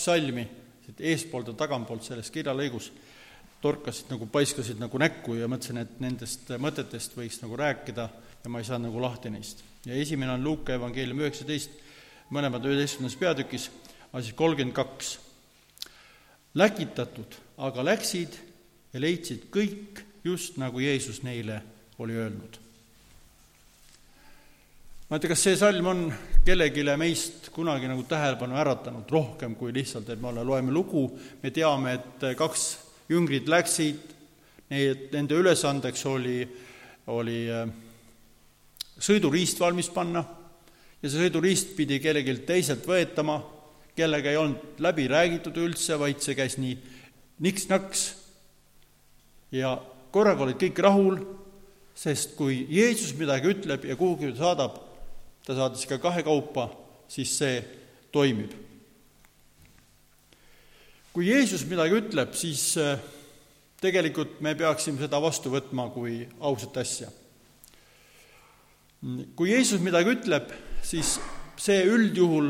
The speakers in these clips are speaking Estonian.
salmi, eespoolt ja tagantpoolt selles kirjalõigus torkasid paiskasid näkku ja mõtlesin, et nendest mõtetest võiks rääkida ja ma ei saa lahti neist. Ja esimene on Luuka evangeelium 19, mõlemad 11. peatükis, aga siis 32. Läkitatud, aga läksid ja leidsid kõik just nagu Jeesus neile oli öelnud. Ma ei tea, kas see salm on kellegile meist kunagi tähelepanu äratanud rohkem kui lihtsalt, et me loeme lugu, me teame, et 2 jüngrid läksid, nende ülesandeks oli sõiduriist valmis panna ja see sõiduriist pidi kellelgi teiselt võetama, kellega ei olnud läbi räägitud üldse, vaid see käis nii niks-naks ja korraga olid kõik rahul, sest kui Jeesus midagi ütleb ja kuhugi saadab, ta saatis ka 2 kaupa, siis see toimib. Kui Jeesus midagi ütleb, siis tegelikult me peaksime seda vastu võtma kui ausat asja. Kui Jeesus midagi ütleb, siis see üldjuhul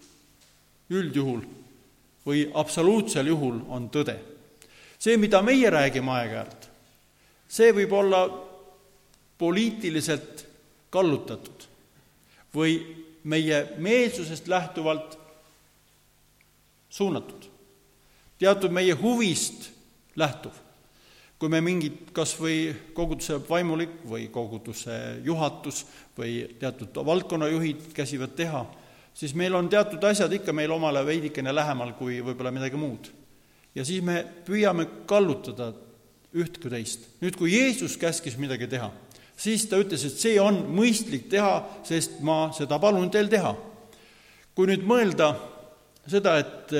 või absoluutsel juhul on tõde. See, mida meie räägime aeg-ajalt, see võib olla poliitiliselt kallutatud või meie meelsusest lähtuvalt suunatud. Teatud meie huvist lähtuv. Kui me mingid kas või koguduse vaimulik või koguduse juhatus või teatud valdkonnajuhid käsivad teha, siis meil on teatud asjad ikka meil omale veidikene lähemal kui võib-olla midagi muud. Ja siis me püüame kallutada üht kui teist. Nüüd, kui Jeesus käskis midagi teha, siis ta ütles, et see on mõistlik teha, sest ma seda palun teil teha. Kui nüüd mõelda seda, et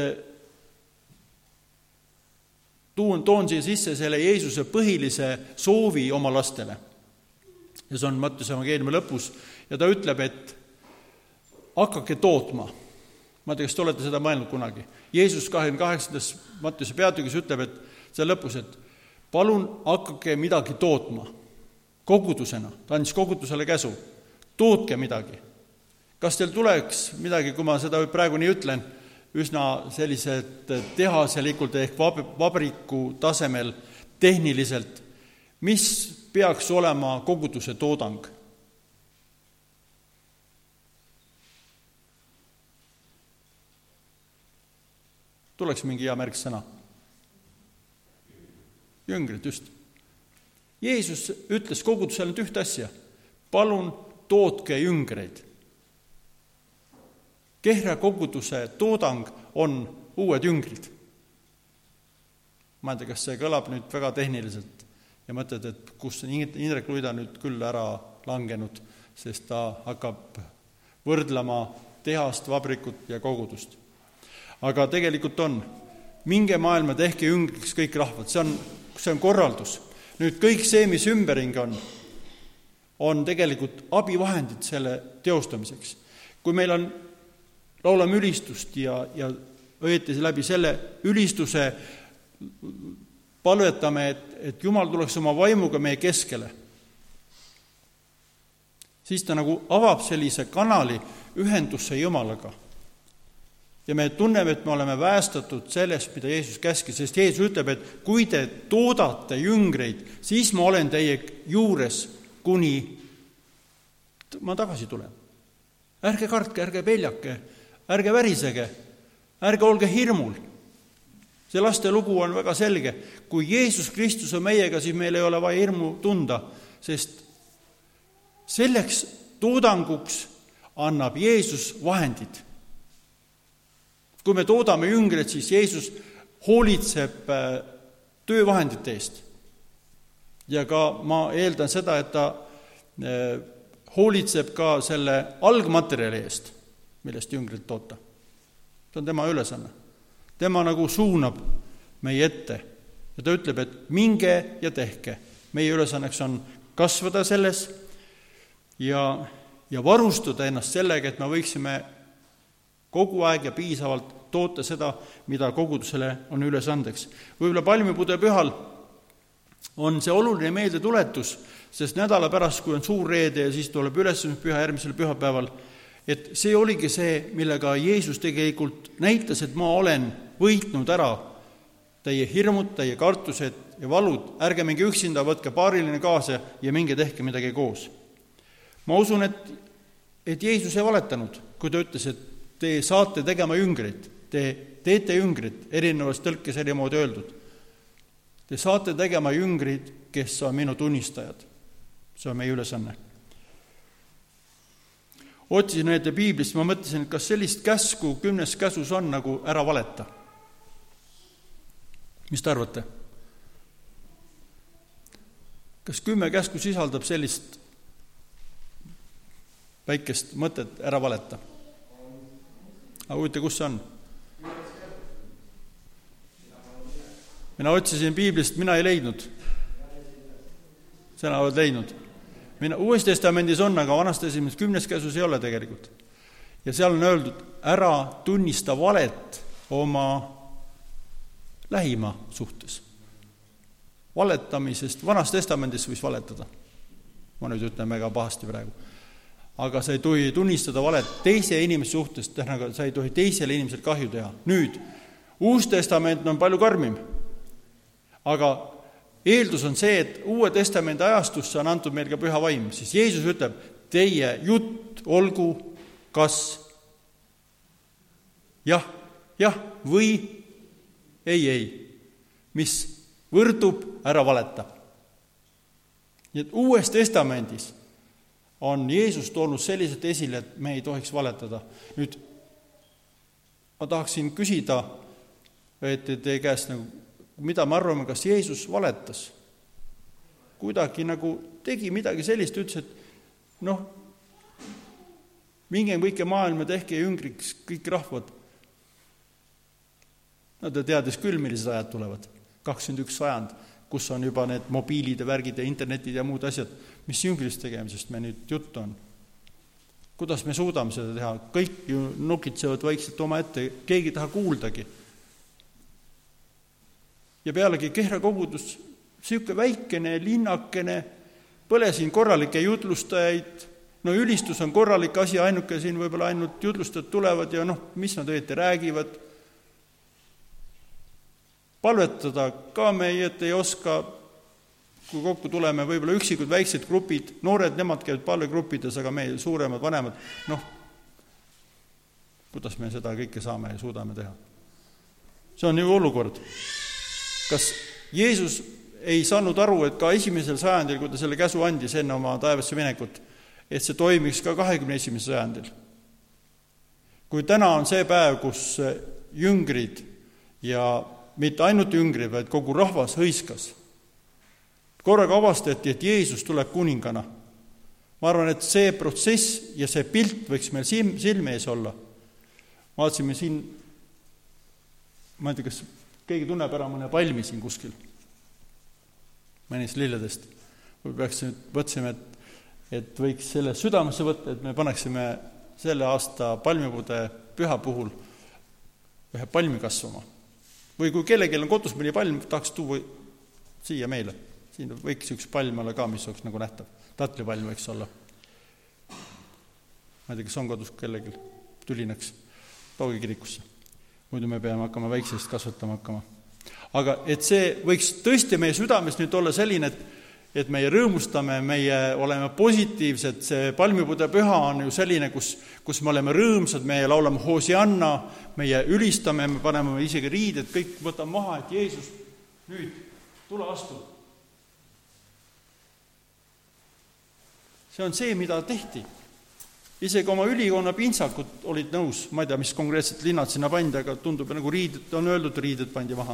toon siia sisse selle Jeesuse põhilise soovi oma lastele. Ja see on Mattiuse evangeeliumi lõpus. Ja ta ütleb, et hakake tootma. Ma ei tea, kas te olete seda mõelnud kunagi. Jeesus 28. Mattiuse peatükis ütleb, et see lõpus, et palun hakake midagi tootma. Kogudusena. Ta andis kogudusele käsu. Tootke midagi. Kas teil tuleks midagi, kui ma seda praegu nii ütlen, üsna sellised tehaselikult ehk vabriku tasemel tehniliselt, mis peaks olema koguduse toodang? Tuleks mingi hea märksõna. Jüngrid, just. Jeesus ütles kogudusele nüüd ühte asja. Palun tootke jüngreid. Kehra koguduse toodang on uued jüngrid. Ma ei tea, kas see kõlab nüüd väga tehniliselt ja mõtled, et kus Indrek Luida nüüd küll ära langenud, sest ta hakkab võrdlema tehast, vabrikut ja kogudust. Aga tegelikult on, minge maailma, tehke jüngriks kõik rahvad, see on korraldus. Nüüd kõik see, mis ümberring on tegelikult abivahendid selle teostamiseks. Kui meil on laulame ülistust ja õieti läbi selle ülistuse palvetame, et Jumal tuleks oma vaimuga meie keskele. Siis ta avab sellise kanali ühendusse Jumalaga. Ja me tunneme, et me oleme päästatud sellest, mida Jeesus käskis, sest Jeesus ütleb, et kui te toodate jüngreid, siis ma olen teie juures, kuni ma tagasi tulen. Ärge kartke, ärge peljake, ärge värisege, ärge olge hirmul. See laste lugu on väga selge. Kui Jeesus Kristus on meiega, siis meil ei ole vaja hirmu tunda, sest selleks toodanguks annab Jeesus vahendid. Kui me toodame jüngreid, siis Jeesus hoolitseb töövahendite eest. Ja ka ma eeldan seda, et ta hoolitseb ka selle algmaterjali eest, millest jüngrit toota. See on tema ülesanne. Tema suunab meie ette ja ta ütleb, et minge ja tehke. Meie ülesanneks on kasvada selles ja varustada ennast sellega, et me võiksime kogu aeg ja piisavalt toota seda, mida kogudusele on ülesandeks. Võib-olla palmipudepühal on see oluline meeldetuletus, sest nädala pärast, kui on suur reede ja siis tuleb ülesõnnispüha järgmisel pühapäeval, Et see oligi see, millega Jeesus tegelikult näitas, et ma olen võitnud ära teie hirmud, teie kartused ja valud. Ärge minge üksinda, võtke paariline kaasa ja minge tehke midagi koos. Ma usun, et Jeesus ei valetanud, kui ta ütles, et te saate tegema jüngrid, te teete jüngrid, erinevas tõlkes eri moodi öeldud. Te saate tegema jüngrid, kes on minu tunnistajad. See on meie ülesanne. Otsisin näite piiblist, ma mõtlesin, et kas sellist käsku 10 käsus on nagu ära valeta. Mis te arvate? Kas 10 käsku sisaldab sellist väikest mõtet ära valeta? Aga huvitav, kus see on? Mina otsisin piiblist, mina ei leidnud. Sina oled leidnud. Uues testamendis on, aga Vanas testamendis 10 käsus ei ole tegelikult. Ja seal on öeldud, ära tunnista valet oma lähima suhtes. Valetamisest Vanas testamendis võis valetada. Ma nüüd ütlen väga pahasti praegu. Aga sa ei tohi tunnistada valet teise inimese suhtes, sa ei tohi teisele inimesele kahju teha. Nüüd, Uus testament on palju karmim. Aga eeldus on see, et Uue testamendi ajastusse on antud meil ka püha vaim. Siis Jeesus ütleb, teie jutt olgu kas jah või ei, mis võrdub, ära valeta. Nii et Uues testamendis on Jeesus toonud selliselt esile, et me ei tohiks valetada. Nüüd ma tahaksin küsida, et teie käest mida me arvame, kas Jeesus valetas? Kuidagi nagu tegi midagi sellist, ütles, et minge kõike maailma, tehke jüngriks kõik rahvad. Ta teadis küll, millised ajad tulevad. 21 sajand, kus on juba need mobiilid ja värgid ja internetid ja muud asjad. Mis jüngrist tegemisest me nüüd jutt on? Kuidas me suudame seda teha? Kõik ju nukitsevad vaikselt oma ette, keegi taha kuuldagi. Ja pealegi Kehra kogudus, siuke väikene, linnakene, põle siin korralikke jutlustajaid, ülistus on korralik asi, ainuke siin võib-olla ainult jutlustajad tulevad ja mis nad õieti räägivad. Palvetada ka meie, et ei oska, kui kokku tuleme, võib-olla üksikud väiksed grupid, noored, nemad käivad palvegruppides, aga meie suuremad, vanemad, kuidas me seda kõike saame ja suudame teha. See on ju olukord. Kas Jeesus ei saanud aru, et ka 1. sajandil, kui ta selle käsu andis enne oma taevasse minekut, et see toimiks ka 21. sajandil. Kui täna on see päev, kus jüngrid ja mitte ainult jüngrid, vaid kogu rahvas hõiskas. Korraga avastati, et Jeesus tuleb kuningana. Ma arvan, et see protsess ja see pilt võiks meil silme ees olla. Vaatasime siin, ma ei tea, kas keegi tunneb ära mõne palmi siin kuskil. Mõnist lilledest. Võtsime, et võiks selle südamesse võtta, et me paneksime selle aasta palmipude püha puhul ühe palmi kasvama. Või kui kellelgi on kodus mõni palm, tahaks tuua siia meile. Siin võiks üks palm olla ka, mis oleks nagu nähtav. Tatlipalm võiks olla. Ma ei tea, kas on kodus kellelgi tülinaks Toogi kirikusse. Muidu me peame hakkama väiksest kasvatama hakkama. Aga et see võiks tõesti meie südames nüüd olla selline, et meie rõõmustame, meie oleme positiivsed, see palmipude püha on ju selline, kus me oleme rõõmsad, meie laulame Hosianna, meie ülistame, me paneme isegi riided, kõik võtame maha, et Jeesus, nüüd tule astu. See on see, mida tehti. Isegi oma ülikonna pintsakud olid nõus, ma ei tea, mis konkreetselt linnad sinna pandi, aga tundub nagu riided, on öeldud, riided pandi maha.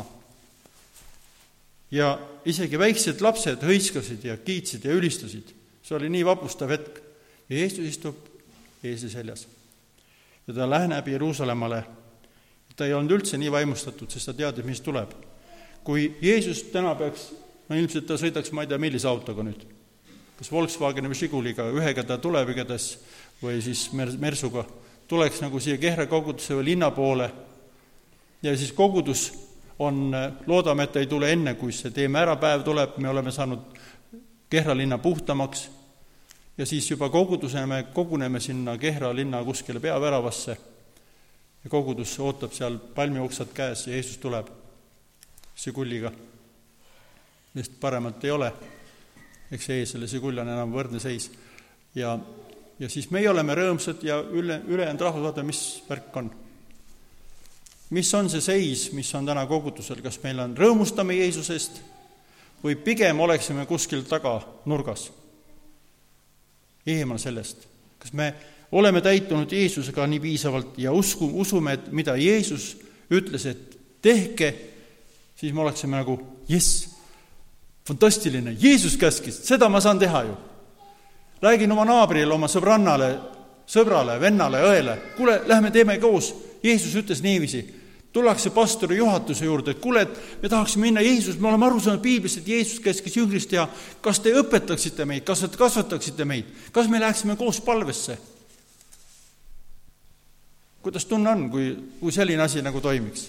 Ja isegi väiksed lapsed hõiskasid ja kiitsid ja ülistasid. See oli nii vapustav hetk. Ja Jeesus istub Jeesuse seljas. Ja ta läheneb Jeruusalemmale. Ta ei olnud üldse nii vaimustatud, sest ta teadis, mis tuleb. Kui Jeesus täna peaks, ilmselt ta sõidaks, ma ei tea, millise autoga nüüd. Kas Volkswageni või Žiguliga, ühega ta tuleb igatahes või siis Mersuga, tuleks nagu siia Kehra kogudusse või linna poole. Ja siis kogudus on, loodame, et ta ei tule enne, kui see teeme ära päev tuleb, me oleme saanud Kehra linna puhtamaks. ja siis juba kogudusena me koguneme sinna Kehra linna kuskile peaväravasse ja kogudus ootab seal palmioksad käes ja Jeesus tuleb Sigulliga. Sest paremat ei ole. Eks Eesel ja Sigull on enam võrdne seis. Ja siis meie oleme rõõmsad ja ülejäänud rahvas vaata, mis värk on. Mis on see seis, mis on täna kogudusel? Kas meil on rõõmustame Jeesusest või pigem oleksime kuskil taga nurgas? Eemal sellest. Kas me oleme täitunud Jeesusega nii piisavalt ja usume, et mida Jeesus ütles, et tehke, siis me oleksime nagu, jess, fantastiline, Jeesus käskis, seda ma saan teha ju. Räägin oma naabrile, oma sõbrannale, sõbrale, vennale, õele, kuule, lähme teeme koos. Jeesus ütles niiviisi, tullakse pastori juhatuse juurde, et kuule, et me tahaksime minna Jeesus, me oleme aru saanud Piiblist, et Jeesus käskis jüngrist teha, kas te õpetaksite meid, kas te kasvataksite meid, kas me läheksime koos palvesse? Kuidas tunne on, kui selline asi nagu toimiks?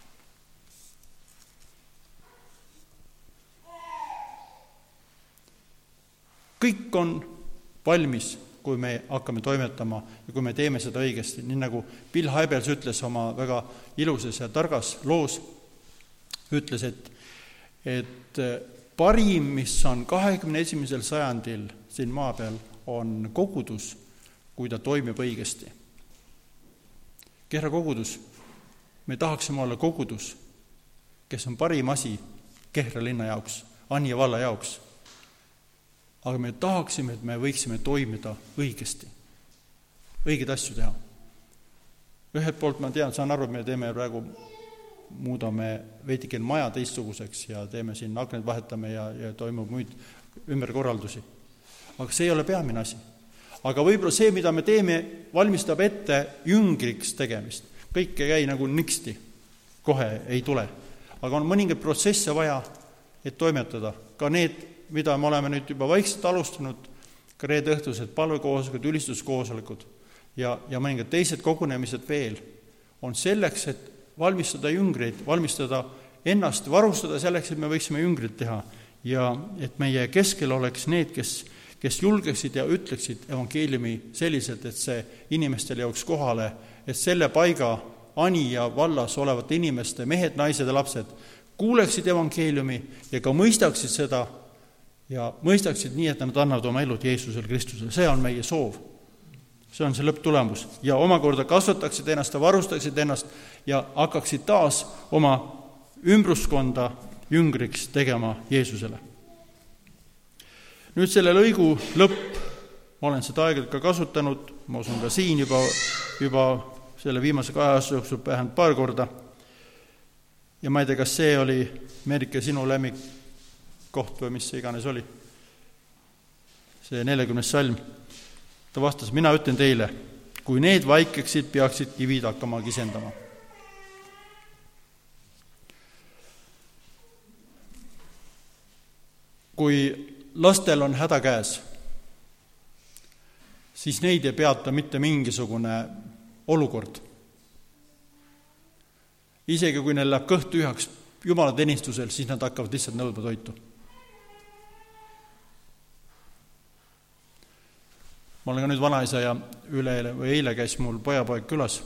Kõik on valmis, kui me hakkame toimetama ja kui me teeme seda õigesti, nii nagu Bill Hybels ütles oma väga ilusas ja targas loos, ütles, et parim, mis on 21. sajandil siin maa peal, on kogudus, kui ta toimib õigesti. Kehra kogudus, me tahaksime olla kogudus, kes on parim asi Kehra linna jaoks, Anija valla jaoks. Aga me tahaksime, et me võiksime toimida õigesti, õigeid asju teha. Ühelt poolt ma tean, saan aru, et me teeme praegu, muudame veidikene maja teistsuguseks ja teeme siin akned vahetame ja toimub muid ümberkorraldusi. Aga see ei ole peamine asi. Aga võib-olla see, mida me teeme, valmistab ette jüngriks tegemist. Kõik ei käi nagu niksti, kohe ei tule. Aga on mõningaid protsesse vaja, et toimetada. Ka need, mida me oleme nüüd juba vaikselt alustanud, ka reedeõhtused palvekoosolekud, ülistuskoosolekud ja mõningad teised kogunemised veel, on selleks, et valmistada jüngreid, valmistada ennast, varustada selleks, et me võiksime jüngrid teha ja et meie keskel oleks need, kes julgeksid ja ütleksid evangeeliumi selliselt, et see inimestele jõuaks kohale, et selle paiga Anija vallas olevate inimeste, mehed, naised ja lapsed, kuuleksid evangeeliumi ja ka mõistaksid seda ja mõistaksid nii, et nad annavad oma elud Jeesusel Kristusel. See on meie soov. See on see lõpptulemus. Ja omakorda kasvataksid ennast ja varustaksid ennast ja hakkaksid taas oma ümbruskonda jüngriks tegema Jeesusele. Nüüd selle lõigu lõpp, ma olen seda aegelt ka kasutanud, ma usun ka siin juba selle viimase 2 aasta jooksul vähemalt paar korda. Ja ma ei tea, kas see oli, Merike, sinu lemmik koht või mis see iganes oli. See 40. salm. Ta vastas, mina ütlen teile, kui need vaikeksid, peaksid kivid hakkama kisendama. Kui lastel on häda käes, siis neid ei peata mitte mingisugune olukord. Isegi kui neil läheb kõht tühjaks Jumala teenistusel, siis nad hakkavad lihtsalt nõudma toitu. Ma olen ka nüüd vanaisa ja eile käis mul pojapoeg külas.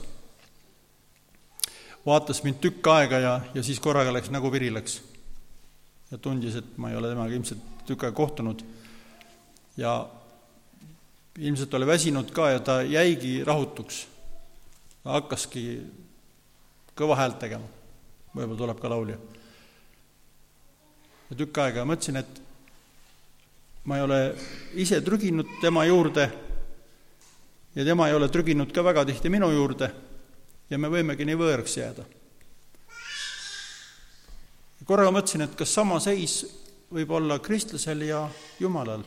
Vaatas mind tükk aega ja siis korraga läks nagu virilaks. Ja tundis, et ma ei ole temaga ilmselt tükk aega kohtunud. Ja ilmselt oli väsinud ka ja ta jäigi rahutuks. Ta hakkaski kõva häält tegema. Võib-olla tuleb ka laulja. Ja tükk aega mõtlesin, et ma ei ole ise trüginud tema juurde ja tema ei ole trüginud ka väga tihti minu juurde ja me võimegi nii võõraks jääda. Korraga mõtlesin, et kas sama seis võib olla kristlasel ja Jumalal.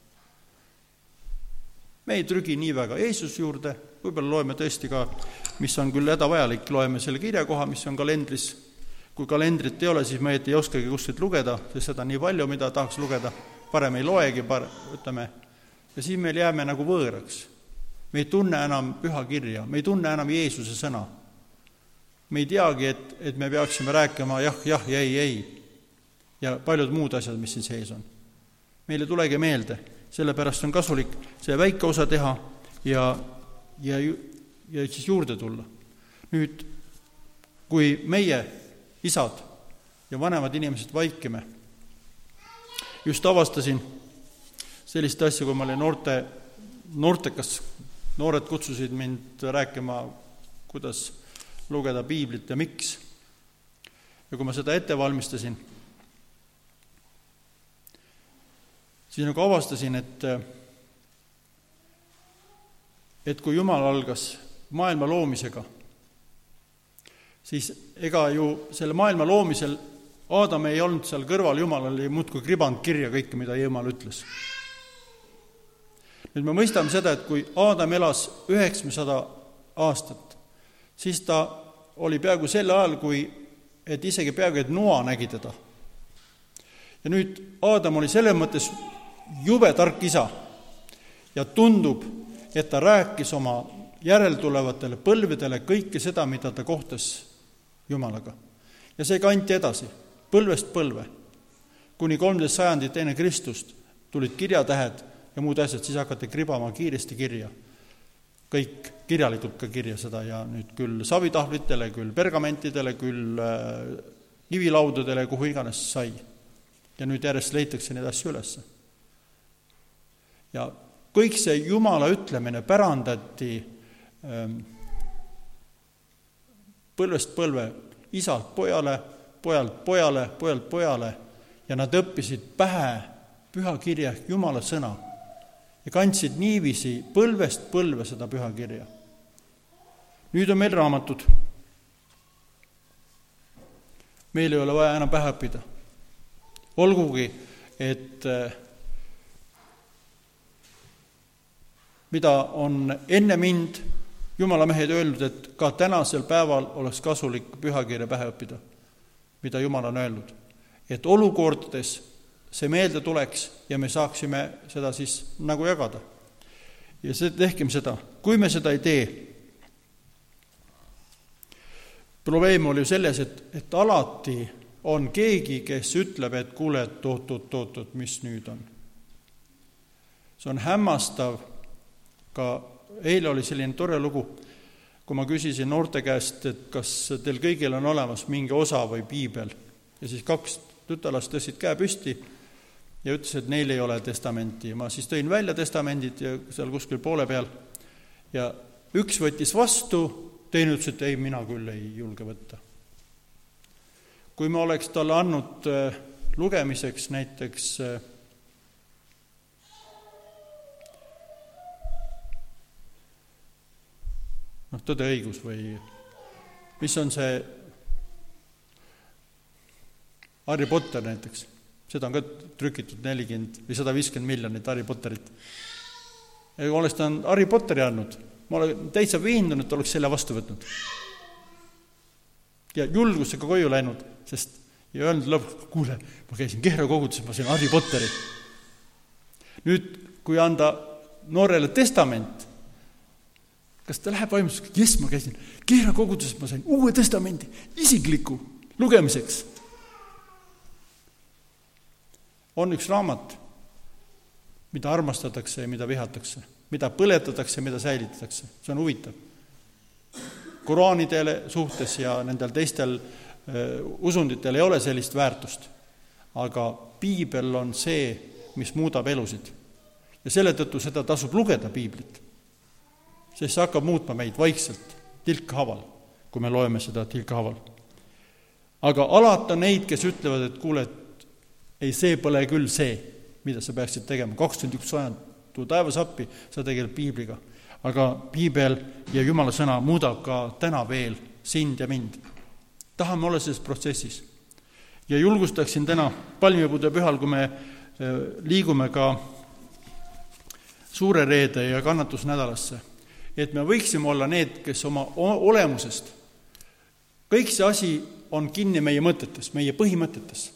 Me ei trügi nii väga Jeesus juurde, võib-olla loeme tõesti ka, mis on küll hädavajalik, loeme selle kirjakoha, mis on kalendris. Kui kalendrit ei ole, siis me ei oskagi kuskilt lugeda, sest seda nii palju, mida tahaks lugeda, parem ei loegi, ütleme, ja siis meil jääme nagu võõraks. Me ei tunne enam püha kirja, me ei tunne enam Jeesuse sõna. Me ei teagi, et me peaksime rääkima jah ja ei ja paljud muud asjad, mis siin sees on. Meile tulegi meelde, sellepärast on kasulik see väike osa teha ja siis juurde tulla. Nüüd, kui meie isad ja vanemad inimesed vaikime, just avastasin sellist asja, kui ma olin noortekas, noored kutsusid mind rääkima, kuidas lugeda piiblit ja miks. Ja kui ma seda ette valmistasin, siis nagu avastasin, et kui Jumal algas maailma loomisega, siis ega ju selle maailma loomisel Aadam ei olnud seal kõrval, Jumal oli muudkui kribanud kirja kõike, mida Jumal ütles. Nüüd me mõistame seda, et kui Aadam elas 900 aastat, siis ta oli peaaegu sel ajal, et isegi peaaegu et Noa nägi teda. Ja nüüd Aadam oli selles mõttes jube tark isa ja tundub, et ta rääkis oma järeltulevatele põlvedele kõike seda, mida ta kohtas Jumalaga. Ja see kanti edasi, põlvest põlve. Kuni 13 sajandit enne Kristust tulid kirjatähed ja muud asjad, siis hakati kribama kiiresti kirja. Kõik kirjalikult ka kirja seda ja nüüd küll savitahvlitele, küll pergamentidele, küll kivilaudadele, kuhu iganes sai. Ja nüüd järjest leitakse neid asju üles. Ja kõik see Jumala ütlemine pärandati põlvest põlve isalt pojale, pojalt pojale, pojalt pojale ja nad õppisid pähe pühakirja ehk Jumala sõna ja kandsid niiviisi põlvest põlve seda pühakirja. Nüüd on meil raamatud. Meil ei ole vaja enam pähe õppida. Olgugi, et mida on enne mind Jumala mehed öelnud, et ka tänasel päeval oleks kasulik pühakirja pähe õppida, mida Jumal on öelnud. Et olukordades see meelde tuleks ja me saaksime seda siis nagu jagada. Ja tehkem seda. Kui me seda ei tee, probleem oli ju selles, et alati on keegi, kes ütleb, et kuule, toot, mis nüüd on. See on hämmastav. Ka eile oli selline tore lugu, kui ma küsisin noorte käest, et kas teil kõigil on olemas mingi osa või piibel. Ja siis 2 tütalast tõstsid käe püsti ja ütles, et neil ei ole testamenti. Ma siis tõin välja testamendid ja seal kuskil poole peal. Ja üks võttis vastu, teine ütles, et ei, mina küll ei julge võtta. Kui ma oleks talle andnud lugemiseks näiteks tõde õigus või mis on see Harry Potter näiteks, seda on ka trükitud 40 või 150 miljonit Harry Potterit. Ja kui oleks ta Harry Potteri andnud, ma olen täitsa veendunud, et oleks selle vastu võtnud. Ja julgusega koju läinud, sest ja öelnud lõpuks, kuule, ma käisin Kehra koguduses, ma sain Harry Potteri. Nüüd, kui anda noorele testament, kas ta läheb vaimuseks, jes, ma käisin Kehra koguduses, ma sain uue testamendi, isikliku lugemiseks. On üks raamat, mida armastatakse ja mida vihatakse, mida põletatakse ja mida säilitatakse. See on huvitav. Koraanidele suhtes ja nendel teistel usunditel ei ole sellist väärtust, aga piibel on see, mis muudab elusid. Ja selle tõttu seda tasub lugeda piiblit. Sest see hakkab muutma meid vaikselt, tilkhaaval, kui me loeme seda tilkhaaval. Aga alati on neid, kes ütlevad, et kuule, et ei, see pole küll see, mida sa peaksid tegema. 21 sajand, tuu taevas appi, sa tegeled piibliga. Aga piibel ja Jumala sõna muudab ka täna veel sind ja mind. Tahame olla selles protsessis. Ja julgustaksin täna palmipuude pühal, kui me liigume ka suure reede ja kannatusnädalasse, et me võiksime olla need, kes oma olemusest, kõik see asi on kinni meie mõtetes, meie põhimõtetes.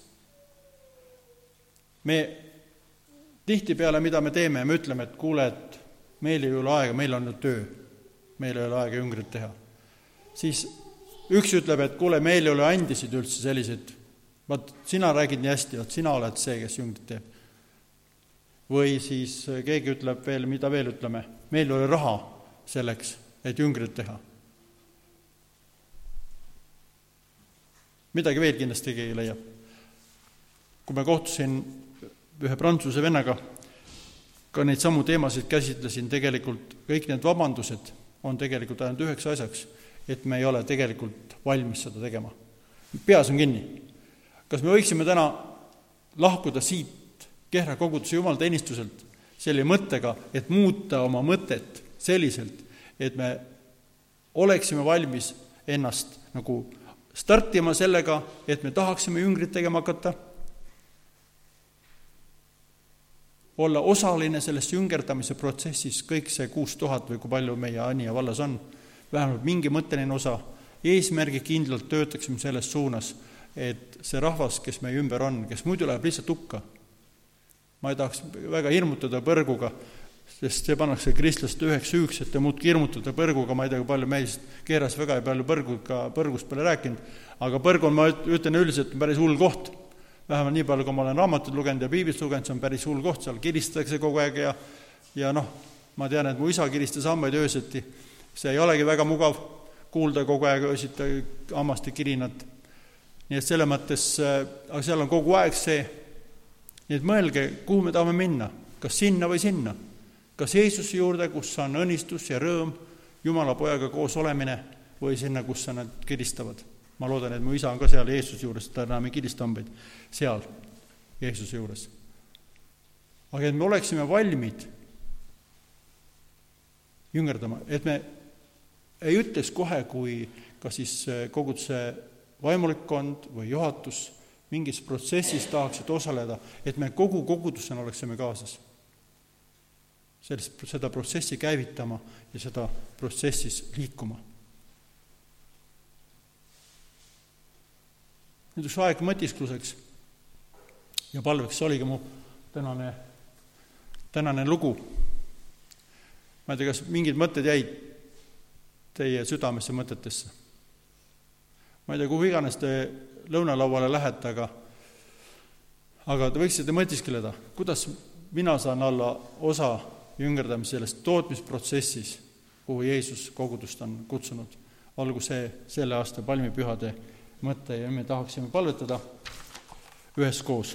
Me tihtipeale, mida me teeme, me ütleme, et kuule, et meil ei ole aega, meil on ju töö, meil ei ole aega jüngrit teha. Siis üks ütleb, et kuule, meil ei ole andisid üldse sellised, vaat sina räägid nii hästi, vaat sina oled see, kes jüngrit teeb. või siis keegi ütleb veel, mida veel ütleme, meil ei ole raha selleks, et jüngrit teha. Midagi veel kindlasti keegi leiab. Kui ma kohtusin ühe prantsuse vennaga, ka neid samu teemasid käsitlesin, tegelikult kõik need vabandused on tegelikult ainult üheks asjaks, et me ei ole tegelikult valmis seda tegema. Peas on kinni. Kas me võiksime täna lahkuda siit Kehra koguduse jumalteenistuselt selle mõttega, et muuta oma mõtet selliselt, et me oleksime valmis ennast nagu startima sellega, et me tahaksime jüngrit tegema hakata, olla osaline selles jüngerdamise protsessis, kõik see 6000 või kui palju meie Anija vallas on, vähemalt mingi mõtteline osa, eesmärgi kindlalt töötaksime selles suunas, et see rahvas, kes meie ümber on, kes muidu läheb lihtsalt hukka. Ma ei tahaks väga hirmutada põrguga, sest see pannakse kristlaste üheks süüks, et te muud hirmutada põrguga, ma ei tea, kui palju meist Keeras väga ei palju põrgust peale rääkinud, aga põrg on, ma ütlen üldiselt, päris hull koht. Vähemalt nii palju, kui ma olen raamatud lugenud ja piiblist lugenud, see on päris hull koht, seal kiristatakse kogu aeg ja ma tean, et mu isa kiristas hambaid ööseti. See ei olegi väga mugav kuulda kogu aeg öösiti hammaste kirinat. Nii et selle mõttes, aga seal on kogu aeg see, nii et mõelge, kuhu me tahame minna, kas sinna või sinna, kas Jeesuse juurde, kus on õnnistus ja rõõm, Jumala pojaga koos olemine või sinna, kus nad kiristavad. Ma loodan, et mu isa on ka seal Jeesuse juures, ta enam ei kirista hambaid seal Jeesuse juures. Aga et me oleksime valmid jüngerdama, et me ei ütleks kohe, kui ka siis koguduse vaimulikkond või juhatus mingis protsessis tahaksid osaleda, et me kogu kogudusena oleksime kaasas. Seda protsessi käivitama ja seda protsessis liikuma. Nüüd üks aeg mõtiskluseks ja palveks oligi mu tänane lugu. Ma ei tea, kas mingid mõtted jäid teie südamesse mõtetesse. Ma ei tea, kuhu iganes te lõunalauale lähete, aga te võiksite mõtiskeleda, kuidas mina saan olla osa jüngerdamise sellest tootmisprotsessis, kuhu Jeesus kogudust on kutsunud. Olgu see selle aasta palmipühade mõte ja me tahaksime palvetada üheskoos.